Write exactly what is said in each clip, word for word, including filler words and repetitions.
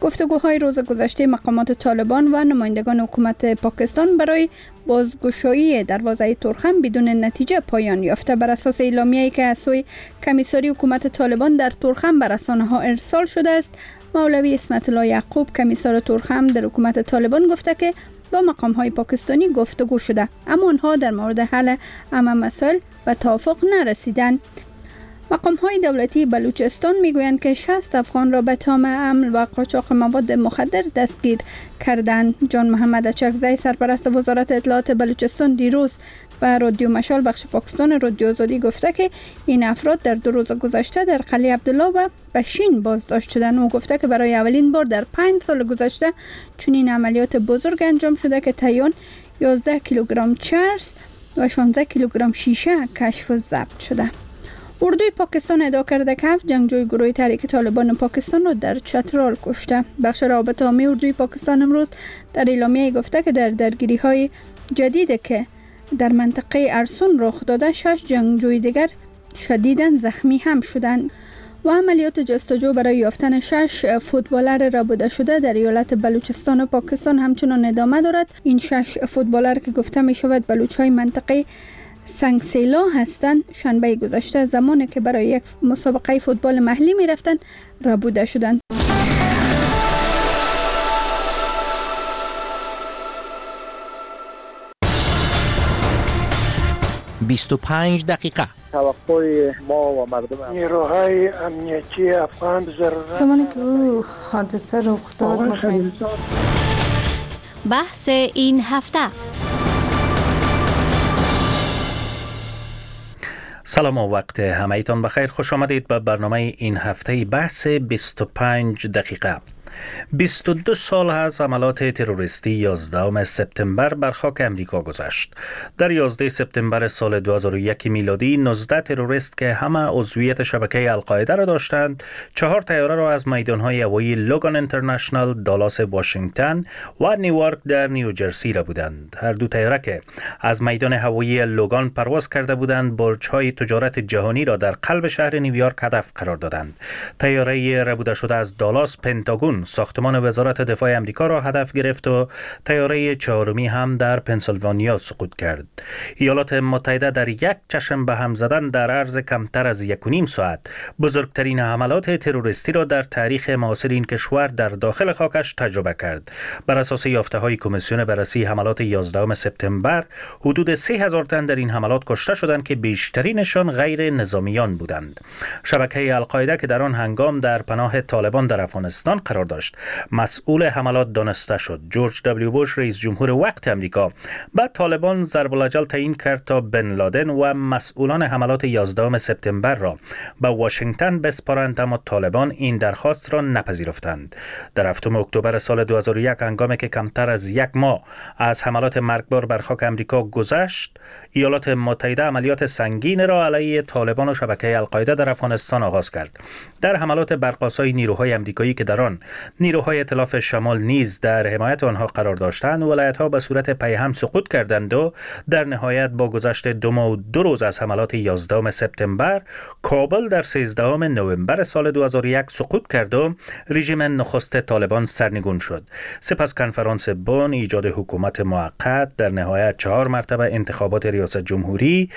گفتگوهای روز گذشته مقامات طالبان و نمایندگان حکومت پاکستان برای بازگشایی دروازه تورخم بدون نتیجه پایان یافته. بر اساس اعلامیه‌ای که از سوی کمیسری حکومت طالبان در تورخم بر رسانه‌ها ارسال شده است، مولوی اسمت الله یعقوب کمیسر تورخم در حکومت طالبان گفته که با مقام‌های پاکستانی گفتگو شده، اما آنها در مورد حل همه مسائل به توافق نرسیدند. مقام‌های دولتی بلوچستان میگویند که شصت افغان را به تهم حمل و قاچاق مواد مخدر دستگیر کردند. جان محمد اچکزی سرپرست وزارت اطلاعات بلوچستان دیروز به رادیو مشال بخش پاکستان رادیو آزادی گفته که این افراد در دو روز گذشته در قلعه عبدالله و بشین بازداشت شدند. او گفته که برای اولین بار در پنج سال گذشته چنین عملیات بزرگ انجام شده که تایون یازده کیلوگرم چرس و شانزده کیلوگرم شیشه کشف و ضبط شده. اردوی پاکستان ادعا کرده که هفت جنگجوی گروه تحریک طالبان پاکستان را در چترال کشته. بخش رابطه عامی اردوی پاکستان امروز در اعلامیه گفته که در درگیری‌های جدیدی که در منطقه ارسون رخ داده، شش جنگجوی دیگر شدیداً زخمی هم شدند و عملیات جستجو برای یافتن شش فوتبالر ربوده شده در ایالت بلوچستان و پاکستان همچنان ادامه دارد. این شش فوتبالر که گفته می شود بلوچ‌های منطقه سنگسیلا هستند، شنبه گذشته زمانی که برای یک مسابقه فوتبال محلی می رفتند ربوده شدند. بیست و پنج دقیقه. توقع ما و مردم نیروهای امنیتی افغان ضرورت زمانی که او حادثه رخ داد می‌خواهیم بحث این هفته. سلام و وقت همه‌تان بخیر. خوش آمدید به برنامه این هفته بحث بیست و پنج دقیقه. بیست و دو سال از عملات تروریستی یازدهم سپتامبر بر خاک امریکا گذشت. در یازده سپتامبر سال دو هزار و یک میلادی نوزده تروریست که همه عضویت شبکه القاعده را داشتند، چهار طیاره را از میدان‌های هوایی لوگان اینترنشنال، دالاس واشنگتن و نیویورک در نیوجرسی را بودند. هر دو طیاره که از میدان هوایی لوگان پرواز کرده بودند، برج‌های تجارت جهانی را در قلب شهر نیویورک هدف قرار دادند. طیاره ربوده شده از دالاس پنتاگون ساختمان وزارت دفاع امریکا را هدف گرفت و طیاره چهارمی هم در پنسیلوانیا سقوط کرد. ایالات متحده در یک چشم به هم زدن در عرض کمتر از یک و نیم ساعت بزرگترین حملات تروریستی را در تاریخ معاصر این کشور در داخل خاکش تجربه کرد. بر اساس یافته‌های کمیسیون بررسی حملات یازدهم سپتامبر، حدود سه هزار تن در این حملات کشته شدند که بیشترینشان غیر نظامیان بودند. شبکه القاعده که در آن هنگام در پناه طالبان در افغانستان قرار داشت، مسئول حملات دانسته شد. جورج دبلیو بوش رئیس جمهور وقت امریکا بعد طالبان ضرب الاجل تعیین کرد تا بن لادن و مسئولان حملات یازدهم سپتامبر را به واشنگتن بسپارند، اما طالبان این درخواست را نپذیرفتند. در هفتم اکتبر سال دو هزار و یک، هنگامی که کمتر از یک ماه از حملات مرگبار بر خاک امریکا گذشت، ایالات متحده عملیات سنگین را علیه طالبان و شبکه القاعده در افغانستان آغاز کرد. در حملات برق‌آسای نیروهای امریکایی که در آن نیروهای ائتلاف شمال نیز در حمایت آنها قرار داشتند، ولایت‌ها به صورت پیهم سقوط کردند و در نهایت با گذشت دو ماه و دو روز از حملات یازدهم سپتامبر، کابل در سیزدهم نوامبر سال دو هزار و یک سقوط کرد و رژیم نخست طالبان سرنگون شد. سپس کنفرانس بن، ایجاد حکومت موقت، در نهایت چهار مرتبه انتخابات ریاست جمهوری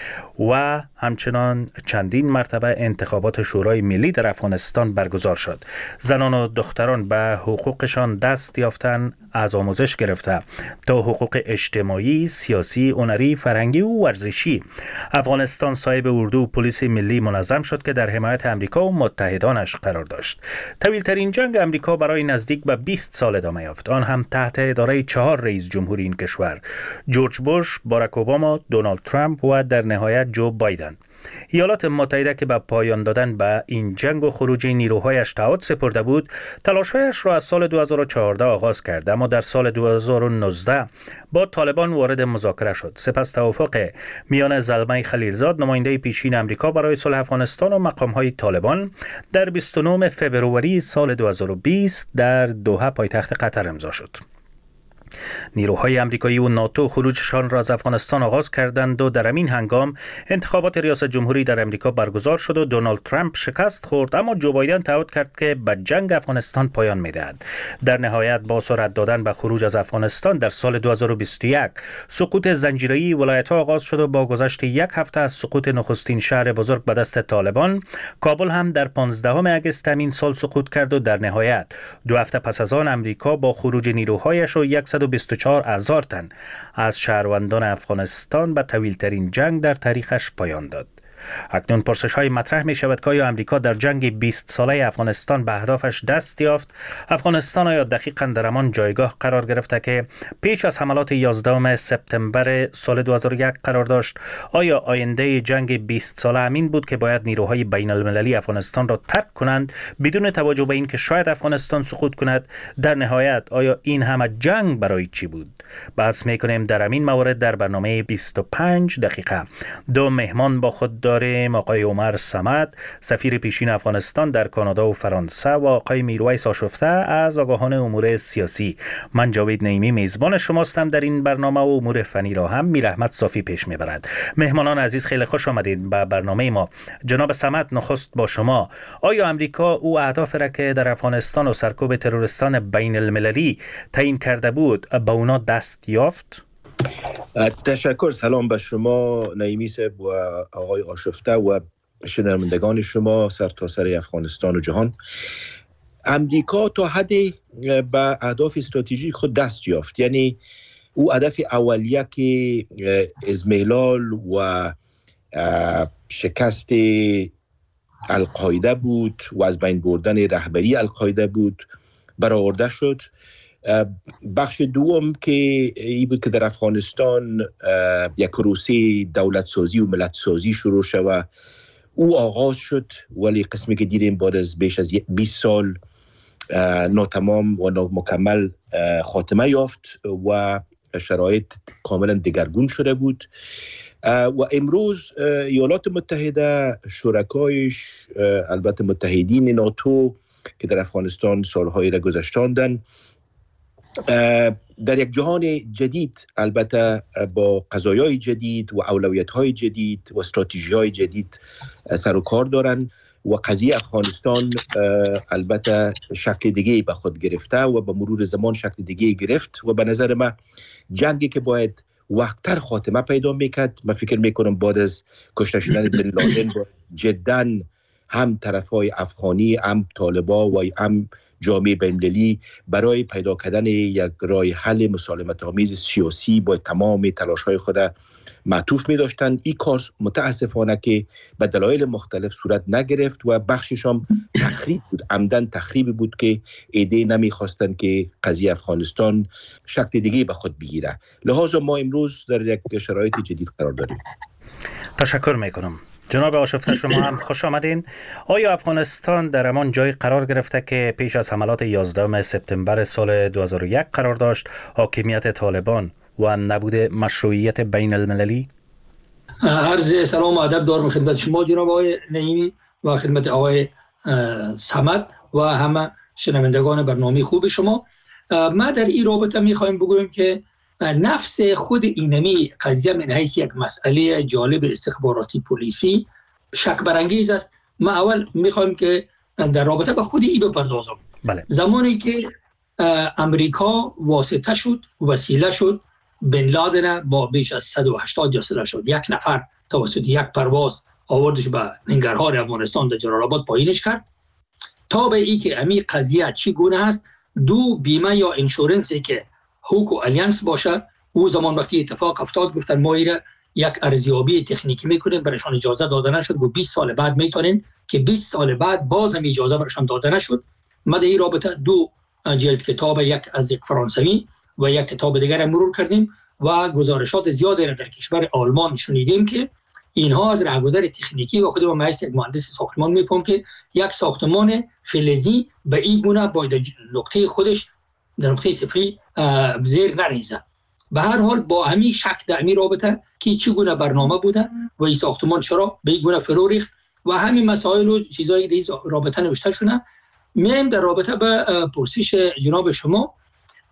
و همچنان چندین مرتبه انتخابات شورای ملی در افغانستان برگزار شد. زنان و دختران به حقوقشان دست یافتن، از آموزش گرفته تا حقوق اجتماعی، سیاسی، هنری، فرهنگی و ورزشی. افغانستان صاحب اردو و پلیس ملی منظم شد که در حمایت امریکا و متحدانش قرار داشت. طویل‌ترین جنگ امریکا برای نزدیک به بیست سال ادامه یافت، آن هم تحت اداره چهار رئیس جمهور این کشور: جورج بوش، باراک اوباما، دونالد ترامپ و در نهایت جو بایدن. ایالات متحده که به پایان دادن به این جنگ و خروج نیروهایش تعهد سپرده بود، تلاش‌هایش را از سال دو هزار و چهارده آغاز کرد، اما در سال دو هزار و نوزده با طالبان وارد مذاکره شد. سپس توافق میان زلمه خلیلزاد، نماینده پیشین امریکا برای صلح افغانستان و مقام‌های طالبان، در بیست و نهم فوریه سال دو هزار و بیست در دوحه پایتخت قطر امضا شد. نیروهای آمریکایی و ناتو خروجشان را از افغانستان آغاز کردند و در همین هنگام انتخابات ریاست جمهوری در امریکا برگزار شد و دونالد ترامپ شکست خورد، اما جو بایدن تعهد کرد که به جنگ افغانستان پایان می‌دهد. در نهایت با سرعت دادن به خروج از افغانستان در سال دو هزار و بیست و یک سقوط زنجیره‌ای ولایت‌ها آغاز شد و با گذشت یک هفته از سقوط نخستین شهر بزرگ به دست طالبان، کابل هم در پانزدهم اگست همین سال سقوط کرد و در نهایت دو هفته پس از آن امریکا با خروج نیروهایش و صد و بیست و چهار هزار تن از شهروندان افغانستان به طویل‌ترین جنگ در تاریخش پایان داد. اکنون پرسش های مطرح می شود که آیا امریکا در جنگ بیست ساله افغانستان به اهدافش دست یافت؟ افغانستان آیا دقیقاً در همان جایگاه قرار گرفته که پیش از حملات یازدهم سپتامبر سال دو هزار و یک قرار داشت؟ آیا آینده جنگ بیست ساله همین بود که باید نیروهای بین المللی افغانستان را ترک کنند بدون توجه به اینکه شاید افغانستان سقوط کند؟ در نهایت آیا این همه جنگ برای چی بود؟ بحث میکنیم در همین مورد در برنامه بیست و پنج دقیقه. دو مهمان با خود داریم، آقای عمر صمد، سفیر پیشین افغانستان در کانادا و فرانسه، و آقای میرویس آشفته از آگاهان امور سیاسی. من جاوید نعیمی میزبان شماستم در این برنامه و امور فنی را هم میر احمد صافی پیش میبرد. مهمانان عزیز خیلی خوش آمدید به برنامه ما. جناب صمد، نخست با شما. آیا امریکا او اهداف را که در افغانستان و سرکوب تروریستان بین المللی تعیین کرده بود به اونا دست یافت؟ تشکر. سلام به شما نعیمی صاحب و آقای آشفته و شنوندگان شما سرتاسر سر افغانستان و جهان. امریکا تا حدی به اهداف استراتژیک خود دست یافت، یعنی او هدف اولیه که ازمیلال و شکست القاعده بود و از بین بردن رهبری القاعده بود برآورده شد. بخش دوم که ای بود که در افغانستان یک پروسه دولت سازی و ملت سازی شروع شد و او آغاز شد، ولی قسمی که دیدیم بعد از بیش از بیست سال ناتمام و نامکمل خاتمه یافت و شرایط کاملا دگرگون شده بود. و امروز ایالات متحده، شرکایش، البته متحدین ناتو که در افغانستان سالهای را گذشتاندن، در یک جهان جدید، البته با قضایای جدید و اولویت‌های جدید و استراتژی‌های جدید سر و کار دارن و قضیه افغانستان البته شکل دیگه به خود گرفته و به مرور زمان شکل دیگه گرفت و به نظر من جنگی که باید وقت‌تر خاتمه پیدا میکرد، من فکر میکنم بعد از کشته شدن بن لادن جداً هم طرفای افغانی، هم طالبا و هم جامعه بین‌المللی برای پیدا کردن یک راه حل مسالمت آمیز سیاسی با تمام تلاش‌های خود معطوف می داشتن. این کار متاسفانه که به دلایل مختلف صورت نگرفت و بخشش هم تخریب بود، عمدن تخریبی بود که ایده نمیخواستن که قضیه افغانستان شکل دیگه به خود بگیره. لذا ما امروز در یک شرایط جدید قرار داریم. تشکر میکنم. جناب آشفته، شما هم خوش آمدین. آیا افغانستان در همان جای قرار گرفته که پیش از حملات یازدهم سپتامبر سال دو هزار و یک قرار داشت، حاکمیت طالبان و نبود مشروعیت بین المللی؟ عرض سلام و ادب دارم خدمت شما جناب آقای نعیمی و خدمت آقای صمد و همه شنوندگان برنامه خوب شما. ما در این رابطه میخوایم بگویم که نفس خود اینمی قضیه من حیث یک مسئله جالب استخباراتی پلیسی شک برانگیز است. ما اول میخوایم که در رابطه با خود این بپردازم. بله. زمانی که امریکا واسطه شد، وسیله شد، بن لادن با بیش از صد و هشتاد یا صد و هشتاد و یک نفر توسط یک پرواز آوردش به ننگرهار افغانستان در جلال آباد پایینش کرد. تا به این که امی قضیه چی گونه است، دو بیمه یا انشورنسی که هوک و الینس باشه، او زمان وقتی اتفاق افتاد گفتن ما ایره یک ارزیابی تکنیکی میکنیم، برایشان اجازه داده نشد و بیست سال بعد میتونین که بیست سال بعد باز هم اجازه برایشان داده نشد. ما در این رابطه دو جلد کتاب، یک از یک فرانسوی و یک کتاب دیگر مرور کردیم و گزارشات زیادی را در کشور آلمان شنیدیم که اینها از راهگذر تکنیکی و خود ما محض یک مهندس ساختمان میفهم که یک ساختمان فلزی به این گونه باید نقطه خودش در نقطه صفری زیر نریزه. به هر حال با همین شک در همین رابطه که چگونه برنامه بوده و این ساختمان چرا به این گونه فرو ریخت و همین مسائل و چیزایی در رابطه نوشته شده. میایم در رابطه به پرسش جناب شما.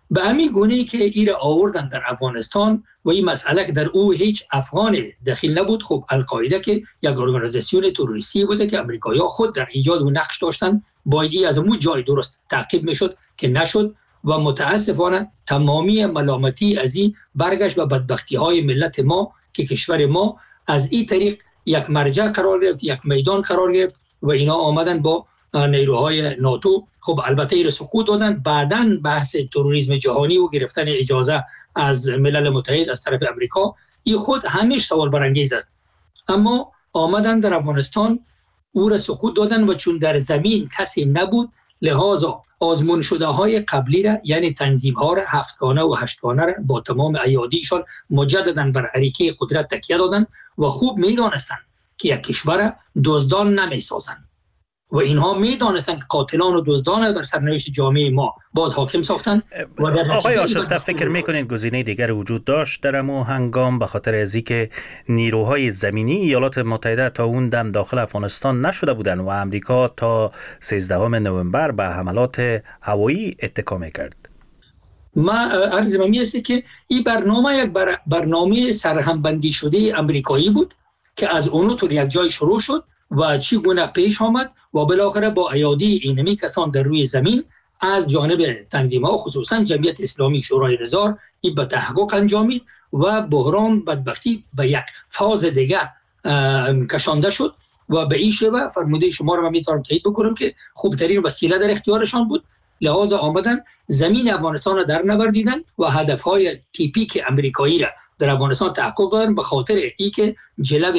به همین گونه که ایره آوردن در افغانستان و این مسئله که در او هیچ افغان دخیل نبود. خب القاعده که یک ارگانیزاسیون تروریستی بوده که امریکایی‌ها خود در ایجاد و نقش داشتن، باید از اون جای درست تعقیب میشد که نشد و متاسفانه تمامی ملامتی از این برگشت و بدبختی های ملت ما که کشور ما از این طریق یک مرجع قرار گرفت، یک میدان قرار گرفت و اینا آمدن با نیروهای ناتو. خب البته این سقوط دادن. بعداً بحث تروریسم جهانی و گرفتن اجازه از ملل متحد از طرف امریکا، این خود همیشه سوال برانگیز است. اما آمدن در افغانستان او را سقوط دادن و چون در زمین کسی نبود، لحاظا آزمون شده های قبلی را، یعنی تنظیم ها را، هفتگانه و هشتگانه را با تمام ایادیشان مجددا بر اریکه قدرت تکیه دادن و خوب میدانستند که یک کشور دزدان نمیسازند و اینها میدانستند که قاتلان و دزدان بر سرنوشت جامعه ما باز حاکم ساختند. آقای آشفته، فکر میکنید گزینه دیگر وجود داشت در امو هنگام به خاطر از اینکه نیروهای زمینی ایالات متحده تا اون دم داخل افغانستان نشده بودند و امریکا تا سیزدهم نوامبر به حملات هوایی اتکا میکرد؟ ما عرض می است که این برنامه یک بر... برنامه سرهمبندی شده امریکایی بود که از اونو تو یک جای شروع شد و چی گونه پیش آمد و بالاخره با ایادی اینمی کسان در روی زمین از جانب تنظیم ها، خصوصا جمعیت اسلامی شورای نظار، این به تحقق انجامید و بحران بدبختی به یک فاز دیگه کشانده شد و به این شیوه فرموده شما رو من میتونم تایید بکنم که خوبترین وسیله در اختیارشان بود. لحاظ آمدن زمین افغانستان را در نوردیدن و هدفهای تیپیک امریکایی را در افغانستان تحقق دادن به خاطر ای که جلب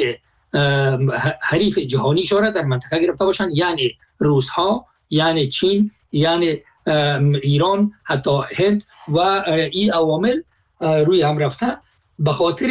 حریف جهانی شده در منطقه گرفته باشن، یعنی روس ها، یعنی چین، یعنی ایران، حتی هند و این عوامل روی هم رفته به خاطر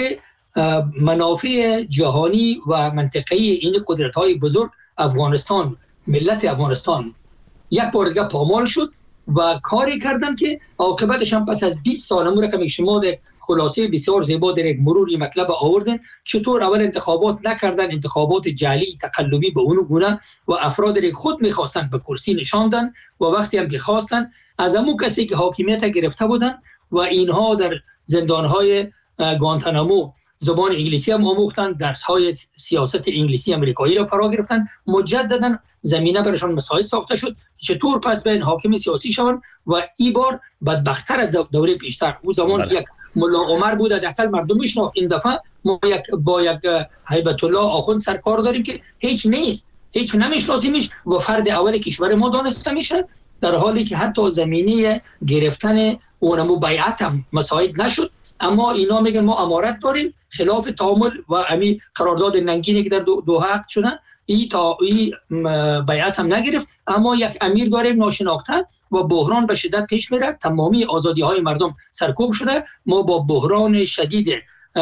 منافع جهانی و منطقه‌ای این قدرت های بزرگ. افغانستان، ملت افغانستان یک بار دیگه پامال شد و کاری کردن که عاقبتش هم پس از بیست سال امور که شما در خلاصه بسیار زیبا در یک مروری مطلب آوردن چطور اول انتخابات نکردن، انتخابات جعلی تقلبی به اونو گونه و افراد را خود میخواستن به کرسی نشاندن و وقتی هم که خواستن از همون کسی که حاکمیت گرفته بودن و اینها در زندانهای گوانتانامو زبان انگلیسی هم آموختن، درس‌های سیاست انگلیسی امریکایی را فرا گرفتن، مجددا زمینه برشان مساعد ساخته شد چطور پس به حاکم سیاسی شوند و این بار بدبخت‌تر از دوره پیشتر. او زمان که یک ملا عمر بود داخل مردم میشناخت، این دفعه ما یک با یک هیبت الله آخوند سرکار داریم که هیچ نیست، هیچ نمیشناسیمش و فرد اول کشور ما دانسته میشه، در حالی که حتی زمینه گرفتن اونمو بیعت هم مساعد نشد. اما اینا میگن ما امارت داریم خلاف تعامل و امی قرارداد ننگینی که در دوحه عقد شده ای تا ای بیعت هم نگرفت، اما یک امیر داریم ناشناخته و بحران به شدت پیش میره، تمامی آزادی های مردم سرکوب شده. ما با بحران شدید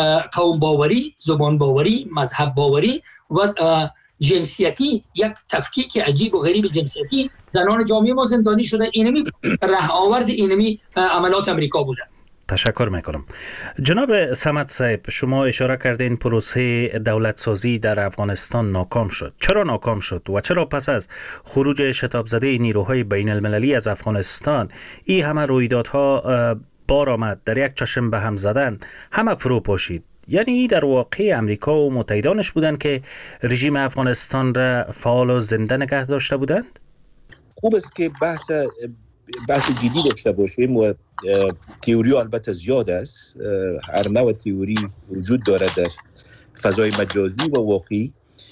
قوم باوری، زبان باوری، مذهب باوری و جنسیتی، یک تفکیک عجیب و غریب جنسیتی، زنان جامعه ما زندانی شده. اینمی ره آورد اینمی عملات امریکا بوده. تشکر میکنم. جناب صمد صاحب، شما اشاره کردین پروسه دولت سازی در افغانستان ناکام شد. چرا ناکام شد و چرا پس از خروج شتاب زده نیروهای بین المللی از افغانستان این همه رویدادها بار آمد، در یک چشم به هم زدن، همه فرو پاشید؟ یعنی در واقع امریکا و متحدانش بودند که رژیم افغانستان را فعال و زنده نگه داشته بودند؟ خوب است که بحث بحث جدی داشته باشیم و تئوری البته زیاد است، هر نوع تئوری وجود داره در فضای مجازی و واقعی،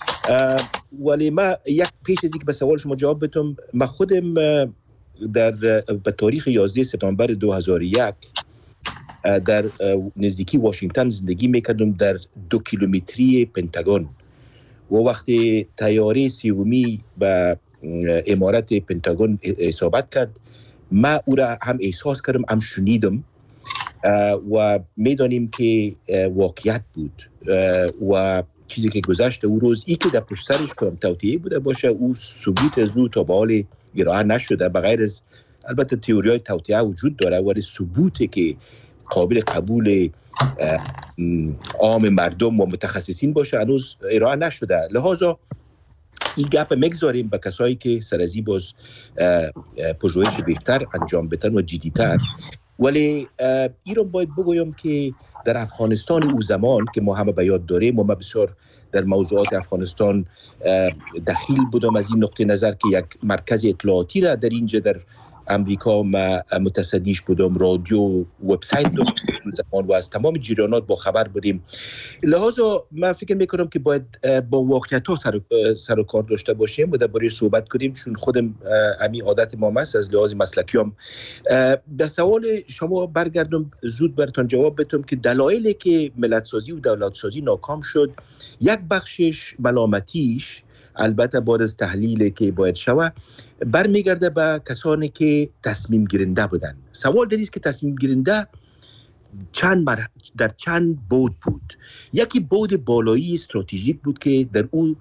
ولی ما یک پیش از اینکه به سوال شما جواب بدم، ما خودم در به تاریخ یازده سپتامبر دو هزار و یک در نزدیکی واشنگتن زندگی میکردم، در دو کیلومتری پنتاگون، و وقتی طیاره سیومی به امارت پنتاگون اصابت کرد ما او را هم احساس کردم هم شنیدم و میدانیم که واقعیت بود و چیزی که گذشت او روز ای که در پشت سرش کنم توطئه بوده باشه او ثبوت از او تا به حال ارائه نشده، بغیر از البته تئوری های توطئه وجود داره ولی ثبوتی که قابل قبول عام مردم و متخصصین باشه هنوز ارائه نشده. لحاظا این گپ مگذاریم به کسایی که سر از این باز پژوهش بهتر انجام بدن و جدیتر. ولی این رو باید بگویم که در افغانستان او زمان که ما همه به یاد داریم و ما بسیار در موضوعات افغانستان دخیل بودم از این نقطه نظر که یک مرکز اطلاعاتی را در اینجا در امریکا ما متصدیش بودم، رادیو، وبسایت داشتم زمان و از تمام جریانات با خبر بودیم. لحاظا من فکر میکنم که باید با واقعیت ها سر, سر و کار داشته باشیم و درباره صحبت کنیم، چون خودم همین عادت ما است از لحاظ مسلکی هم. در سوال شما برگردم زود براتون جواب بدم که دلایلی که ملت سازی و دولت سازی ناکام شد، یک بخشش ملامتیش البته بعد از تحلیلی که باید شود برمیگرده به کسانی که تصمیم گیرنده بودن. سوال در است که تصمیم گیرنده چند مر... در چند بود بود. یکی بود بالایی استراتژیک بود که در او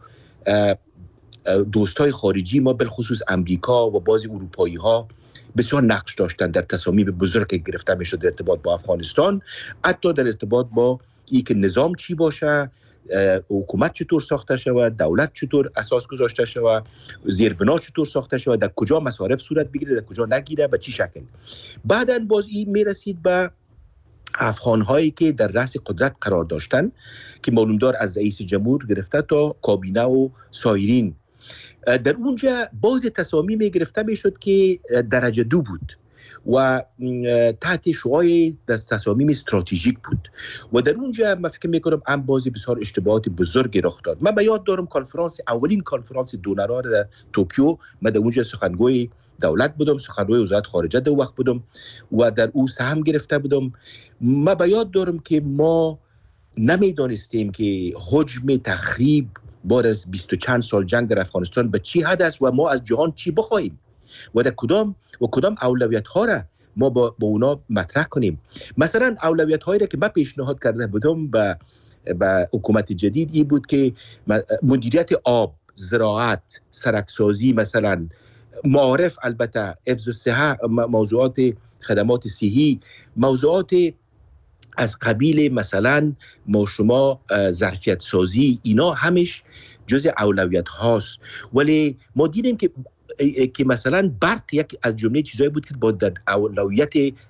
دوستای خارجی ما بالخصوص امریکا و بعضی اروپایی ها بسیار نقش داشتن در تصامیم بزرگ که گرفته میشد در ارتباط با افغانستان، حتی در ارتباط با این که نظام چی باشه، حکومت چطور ساخته شود، دولت چطور اساس گذاشته شود، زیربنا چطور ساخته شود، در کجا مصارف صورت بگیره، در کجا نگیره، به چی شکل. بعداً باز این میرسید به افغان‌هایی که در رأس قدرت قرار داشتن که معلومدار از رئیس جمهور گرفته تا کابینه و سایرین. در اونجا باز تصامیم گرفته میشد که درجه دو بود و تحت شعای تصامیم استراتژیک بود و در اونجا من فکر میکنم هم بازی بسیار اشتباهات بزرگی رخ داد. من به یاد دارم کنفرانس اولین کنفرانس دونرها در توکیو، من در اونجا سخنگوی دولت بودم، سخنگوی وزارت خارجه در وقت بودم و در او سهم گرفته بودم. من به یاد دارم که ما نمیدانستیم که حجم تخریب بعد از بیست و چند سال جنگ در افغانستان به چی حد است و ما از جهان چی بخواهیم و در کدام و کدام اولویت ها را ما با, با اونا مطرح کنیم. مثلا اولویت هایی را که من پیشنهاد کرده بودم به به حکومت جدید این بود که مدیریت آب، زراعت، سرکسازی، مثلا معارف، البته حفظ صحت، موضوعات خدمات صحی، موضوعات از قبیل مثلا ما شما ظرفیت سازی، اینا همش جز اولویت هاست. ولی ما دیدیم که که مثلا برق یک از جمله چیزایی بود که با در اولویت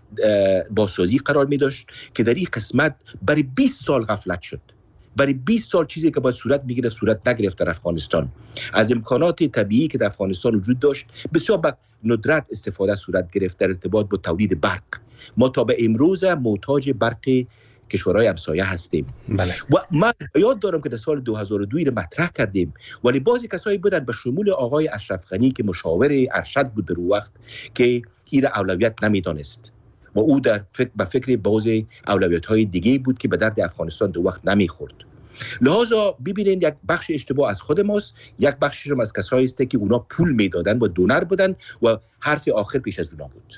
بازسازی قرار می داشت که در این قسمت برای بیست سال غفلت شد. برای بیست سال چیزی که باید صورت میگیره صورت نگرفت در افغانستان. از امکانات طبیعی که در افغانستان وجود داشت بسیار به ندرت استفاده صورت گرفت در ارتباط با تولید برق. ما تا به امروز محتاج برق کشورهای همسایه هستیم. بله. و من یاد دارم که در سال دو هزار و دو را مطرح کردیم، ولی بعضی کسایی بودن به شمول آقای اشرف غنی که مشاور ارشد بود در وقت که این اولویت نمیدانست و او در فکر به فکر بعضی اولویت‌های دیگه بود که به درد افغانستان در وقت نمیخورد. لحاظا ببینید یک بخش اشتباه از خود ماست، یک بخشش هم از کسایی است که اونا پول میدادن و دونر بودن و حرف آخر پیش از اونا بود.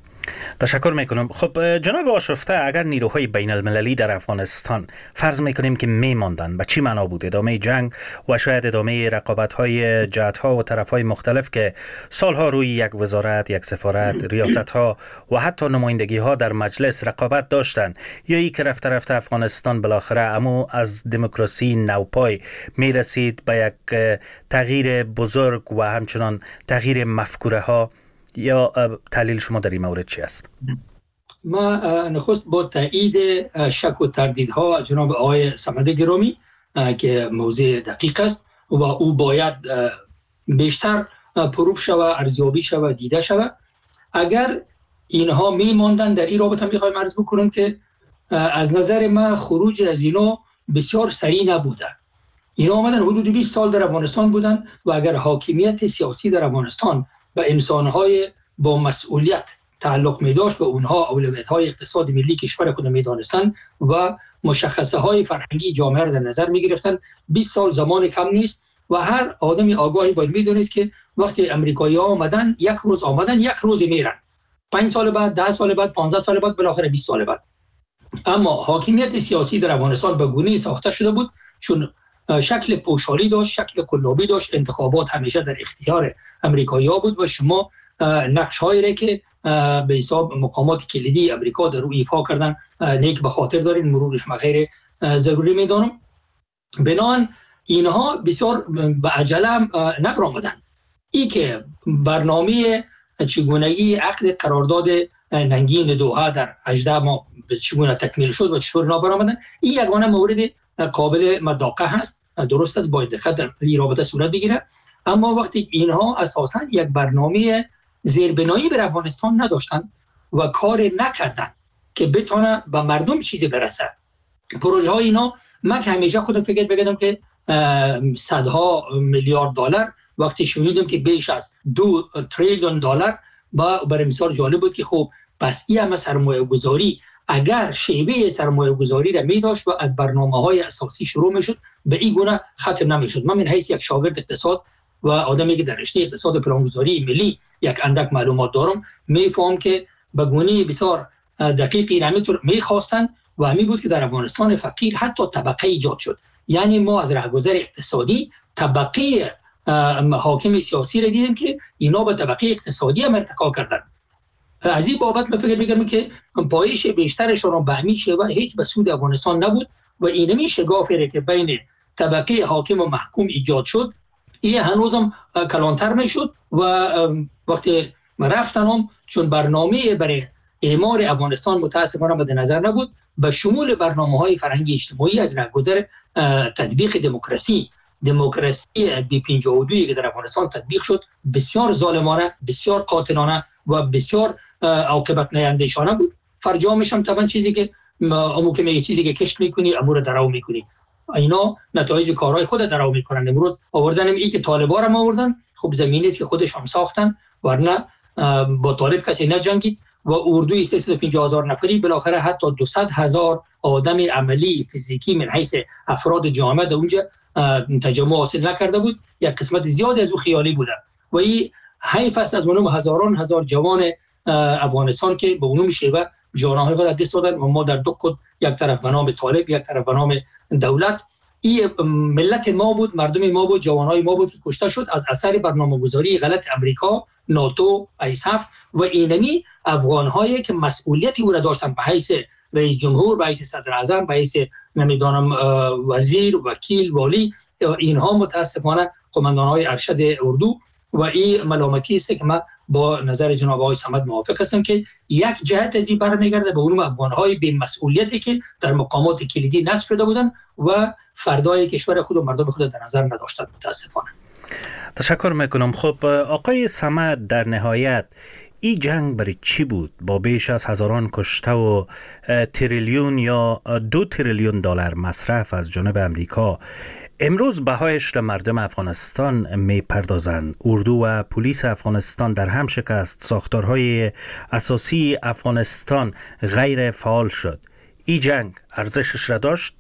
تشکر میکنم. خب جناب آشفته، اگر نیروهای بین المللی در افغانستان فرض میکنیم که میماندن، به چی معنا بود ادامه جنگ و شاید ادامه رقابت های جهت ها و طرف های مختلف که سالها روی یک وزارت، یک سفارت، ریاست ها و حتی نمایندگی ها در مجلس رقابت داشتن، یا ای که رفته رفته افغانستان بالاخره امو از دموکراسی نوپای میرسید به یک تغییر بزرگ و همچنان تغییر مفکوره ها؟ یا تحلیل شما در این مورد چی است؟ ما نخست با تایید شک و تردیدها از جناب آقای صمد گرامی که موضوع دقیق است و او باید بیشتر پروف شود، ارزیابی شود، دیده شود. اگر اینها میماندن در این رابطه میخوایم عرض بکنم که از نظر من خروج از اینا بسیار سریع نبوده. اینا آمدن حدود بیست سال در افغانستان بودن و اگر حاکمیت سیاسی در افغانستان به انسانهای با مسئولیت تعلق می داشت، به اونها اولویت‌های اقتصاد ملی کشور خود می دانستن و مشخصه های فرهنگی جامعه را در نظر می گرفتن، بیست سال زمان کم نیست و هر آدمی آگاهی باید می دونست که وقتی امریکایی ها آمدن یک روز آمدن یک روز میرن، پنج سال بعد، ده سال بعد، پانزده سال بعد، بالاخره بیست سال بعد. اما حاکمیت سیاسی در افغانستان به گونه‌ای ساخته شده بود چون شکل پوشالی داشت، شکل قلابی داشت، انتخابات همیشه در اختیار امریکایی‌ها بود و شما نقش‌هایی را که به حساب مقامات کلیدی امریکا در روی ایفا کردن نیک به خاطر دارین، مرورش ما غیر ضروری میدانم. بنابراین اینها بسیار به عجله نبرآمدن. این که برنامه چگونگی عقد قرارداد ننگین دوحه در هجده ماه چگونه تکمیل شد و چطور نابرآمدن. این یگانه مورد قابل مداقه هست، درست است، باید دقت در این رابطه صورت بگیره. اما وقتی اینها اساساً یک برنامه زیربنایی بر افغانستان نداشتن و کار نکردن که بتونه به مردم چیزی برسه، پروژه های اینا، من که همیشه خودم فکر بگم که صدها میلیارد دلار، وقتی شنیدم که بیش از دو تریلیون دلار، با برای مثال جالب بود که خب پس این همه سرمایه گذاری اگر شیوه سرمایه گذاری را می داشت و از برنامه های اساسی شروع می شد، به این گونه ختم نمی شد. من من حیث یک شاگرد اقتصاد و آدمی که در رشته اقتصاد و پلانگذاری ملی یک اندک معلومات دارم، می فهم که به گونه بسیار دقیقی نمیتون می خواستن و همین بود که در افغانستان فقیر حتی طبقه ایجاد شد. یعنی ما از راهگذر اقتصادی طبقه حاکم سیاسی را دیدیم که اینا به طبقه اقتصادی هم ارتقا کردن. از این بابت من فکر می‌کنم که پایش بیشترشون به همین شیوه هیچ به سود افغانستان نبود و اینمی شگافی که بین طبقه حاکم و محکوم ایجاد شد، این هنوزم کلانتر نشد و وقتی رفتنم چون برنامه برای اعمار افغانستان متاسفانه مد نظر نبود، به شمول برنامه‌های فرهنگی اجتماعی از راهگذر تطبیق دموکراسی دموکراسی بی پنجاه و دو که در افغانستان تطبیق شد بسیار ظالمانه، بسیار قاتلانه و بسیار عاقبت نیندهشانه بود. فرجامش هم طبعا چیزی که امو که میگه چیزی که کشت میکنی امور درو میکنی، اینا نتایج کارهای خود درو میکنن. امروز آوردن این که طالبان هم آوردن، خب زمینی است که خودش هم ساختن، ورنه با طالب کسی نجنگید و اردوی سیصد و پنجاه هزار نفری بالاخره حتی دویست هزار آدم عملی فیزیکی من حیث افراد جامعه در اونجا تجمع حاصل نکرده بود. یک قسمت زیادی از او خیالی بوده و این حیف است از اونم هزاران هزار جوان افغانستان که به اونم شیوه جانهای خود دست دادن و ما در دو کد، یک طرف به نام طالب، یک طرف به نام دولت. این ملت ما بود، مردم ما بود، جوانهای ما بود که کشته شد از اثر برنامه‌گذاری غلط امریکا، ناتو، ایساف و اینمی افغان‌هایی که مسئولیتی او را داشتن به حیث رئیس جمهور، به حیث صدر اعظم، به حیث نمیدانم وزیر، وکیل، والی. اینها متاسفانه قماندان‌های ارشد اردو و این ملامتی است که من با نظر جناب آقای صمد موافق هستم که یک جهت از این برمیگرده به اون افغان‌های بی مسئولیتی که در مقامات کلیدی نصب شده بودن و فردای کشور خود و مردم خود در نظر نداشتند متاسفانه. تشکر میکنم. خب آقای صمد، در نهایت این جنگ برای چی بود؟ با بیش از هزاران کشته و تریلیون یا دو تریلیون دلار مصرف از جانب امریکا، امروز بهایش را مردم افغانستان می پردازند. اردو و پلیس افغانستان در هم شکست، ساختارهای اساسی افغانستان غیر فعال شد. این جنگ ارزشش را داشت؟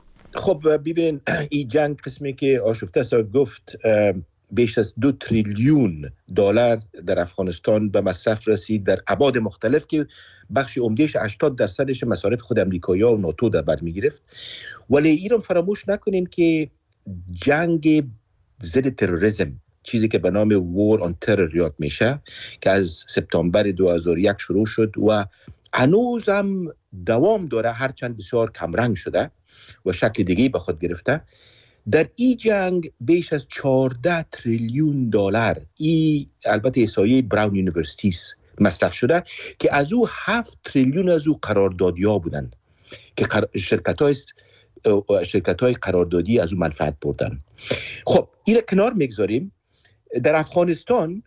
خب ببین، این جنگ قسمی که آشفته سا گفت بیش از دو تریلیون دلار در افغانستان به مصرف رسید در ابعاد مختلف که بخش عمدهش هشتاد درصدش مصارف خود امریکایی‌ها و ناتو در بر می‌گرفت. ولی ایران فراموش نکنین که جنگ ضد تروریسم، چیزی که به نام وار آن ترور یاد میشه، که از سپتامبر دو هزار و یک شروع شد و هنوز هم دوام داره، هرچند بسیار کمرنگ شده و شکل دیگه به خود گرفته. در این جنگ بیش از چهارده تریلیون دلار، این البته احصایه براون یونیورسیتی مصرف شده که از او هفت تریلیون از او قراردادی‌ها بودن که شرکت‌های شرکت‌های قراردادی از او منفعت بردن. خب این کنار میگذاریم. در افغانستان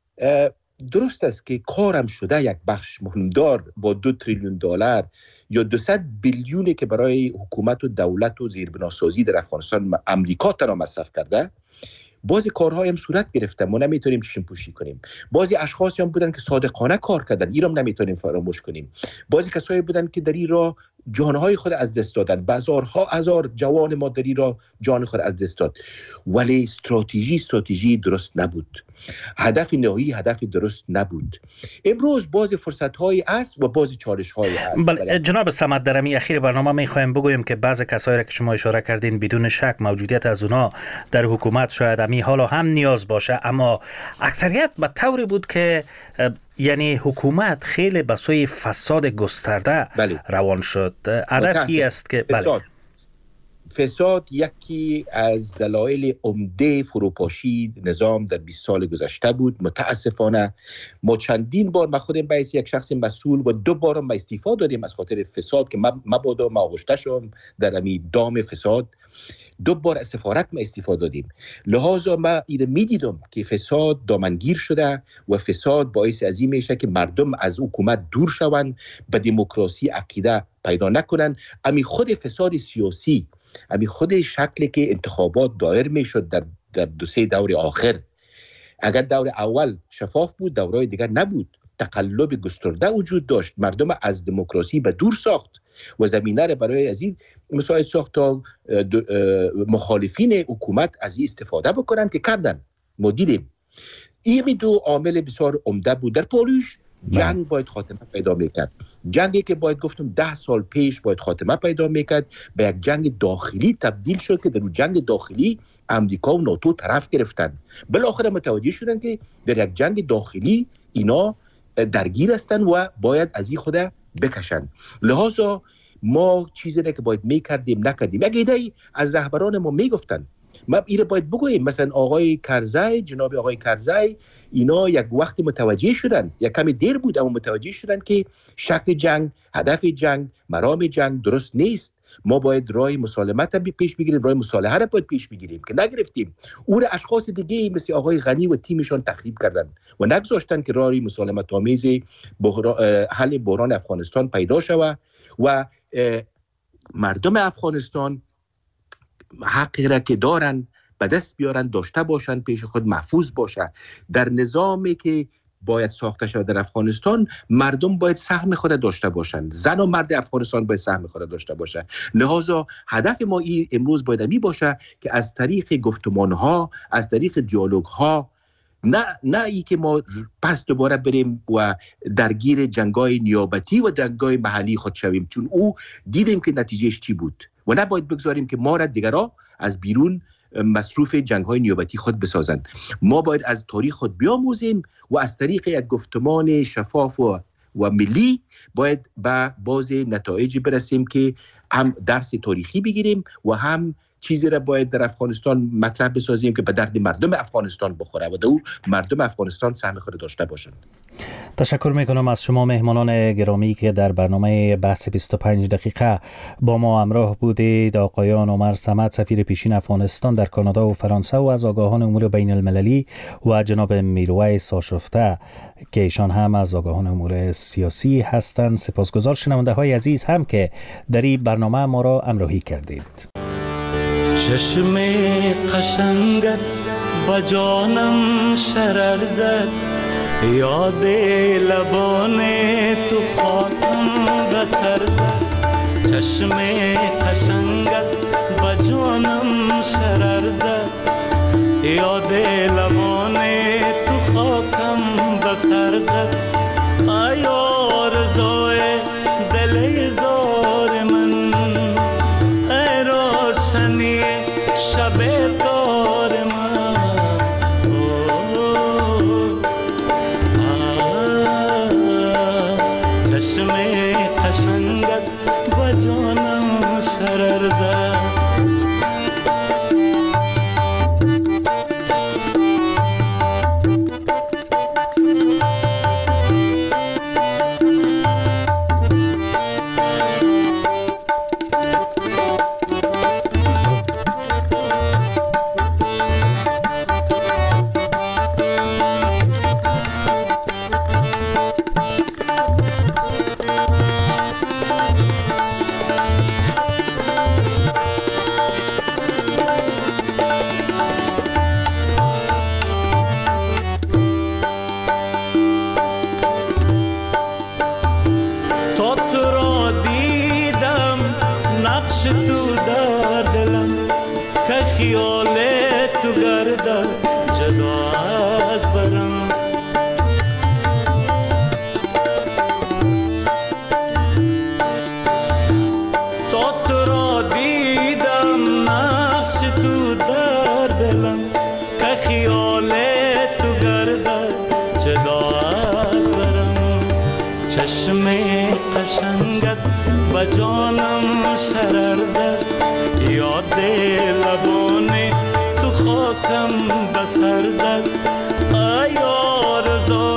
درست است که کارم شده یک بخش مهمدار با دو تریلیون دلار یا دویست بیلیونی که برای حکومت و دولت و زیربناسازی در افغانستان امریکا تنها مصرف کرده. بعضی کارهای هم صورت گرفته، ما نمیتونیم چشم پوشی کنیم. بعضی اشخاصی هم بودن که صادقانه کار کردن، این هم نمیتونیم فراموش کنیم. بعضی کسایی بودن که در این راه جانهای خود از دست دادن، بازارها هزار جوان ما در این راه جان خود از دست داد. ولی استراتژی استراتژی درست نبود، هدف نهایی هدف درست نبود. امروز بعضی فرصت‌های است و بعضی چالش‌های است. بله جناب صمد، در امی اخیر برنامه می‌خوایم بگویم که بعضی کسایی را که شما اشاره کردین بدون شک موجودیت از اونا در حکومت شاید امی حالا هم نیاز باشه، اما اکثریت به طوری بود که یعنی حکومت خیلی به سوی فساد گسترده بله. روان شد. هدفی است که بله. فساد یکی از دلایل عمده فروپاشی نظام در بیست سال گذشته بود. متاسفانه ما چندین بار، من خودم باعث یک شخص مسئول و دو بارم با استعفا دادیم از خاطر فساد که مبادا ما آغشته شدم در امی دام فساد. دو بار از سفارت ما استعفا دادیم. لحاظا ما اینو میدیدم که فساد دامنگیر شده و فساد باعث از این میشه که مردم از حکومت دور شوند، به دموکراسی عقیده پیدا نکنن. امی خود فساد سیاسی، امی خود شکلی که انتخابات دایر میشد در در دو سه دور آخر، اگر دور اول شفاف بود، دورهای دیگر نبود، تقلب گسترده وجود داشت، مردم از دموکراسی به دور ساخت و زمینه را برای از این مساعد ساخت تا مخالفین حکومت از این استفاده بکنن که کردن. ما دیدیم این دو عامل بسیار عمده بود. در پاریس جنگ باید خاتمه پیدا میکرد، جنگی که باید گفتم ده سال پیش باید خاتمه پیدا میکرد به یک جنگ داخلی تبدیل شد که در اون جنگ داخلی امریکا و ناتو طرف گرفتن. بالاخره متوجه شدن که در یک جنگ داخلی اینا درگیر هستن و باید از این خود بکشن. لحاظا ما چیزی نه که باید میکردیم نکردیم. یک ایده از رهبران ما میگفتن، ما اینو باید بگوییم، مثلا آقای کرزی، جناب آقای کرزی، اینا یک وقت متوجه شدن، یک کمی دیر بود اما متوجه شدن که شکل جنگ، هدف جنگ، مرام جنگ درست نیست. ما باید راه مسالمت هم پیش بگیریم، راه مصالحه را باید پیش بگیریم که نگرفتیم. او را اشخاص دیگه مثل آقای غنی و تیمشان تخریب کردن و نگذاشتن که راه مسالمت آمیز حل بحران افغانستان پیدا شود و مردم افغانستان حقی را که دارن به دست بیارن، داشته باشن، پیش خود محفوظ باشه. در نظامی که باید ساخته شود در افغانستان، مردم باید سهم خود داشته باشند، زن و مرد افغانستان باید سهم خود داشته باشه. لحاظا هدف ما این امروز باید می باشه که از طریق گفتمان ها، از طریق دیالوگ ها، نه نه ای که ما پس دوباره بریم و درگیر جنگای نیابتی و جنگای محلی خود شویم، چون او دیدیم که نتیجهش چی بود و نباید بگذاریم که ما را دیگرها از بیرون مصروف جنگ‌های نیابتی خود بسازند. ما باید از تاریخ خود بیاموزیم و از طریق یک گفتمان شفاف و, و ملی باید به باز نتایجی برسیم که هم درس تاریخی بگیریم و هم چیزی را باید در افغانستان مطرح بسازیم که به درد مردم افغانستان بخوره و دو مردم افغانستان سهم خود داشته باشند. تشکر میکنم از شما مهمانان گرامی که در برنامه بحث بیست و پنج دقیقه با ما همراه بودید. آقایان عمر صمد، سفیر پیشین افغانستان در کانادا و فرانسه و از آگاهان امور بین المللی، و جناب میرویس آشفته که ایشان هم از آگاهان امور سیاسی هستند. سپاسگزار شنونده های عزیز هم که در این برنامه ما را همراهی کردید. چشم قشنگت با جانم شرر زد، یاد لبان تو خاطم به سر زد. چشم قشنگت با جانم شرر زد، یاد لبان تو خاکم به سر زد. ای آرزوی دل زار من، ای روشنی شب دار من، چشم قشنگت با جانم شرر زد. چشم قشنگت با جانم شرر زد، یاد لبان تو خاکم بسر زد ای آرزو